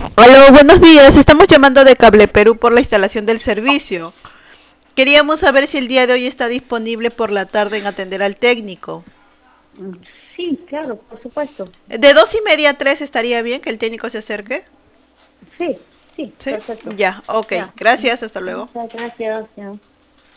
Hola, buenos días. Estamos llamando de Cable Perú por la instalación del servicio. Queríamos saber si el día de hoy está disponible por la tarde en atender al técnico. Sí, claro, por supuesto. De 2:30 a 3 estaría bien que el técnico se acerque. Sí, sí, ¿Sí? perfecto. Ya, ok. Ya. Gracias, hasta luego. Muchas gracias. Ya.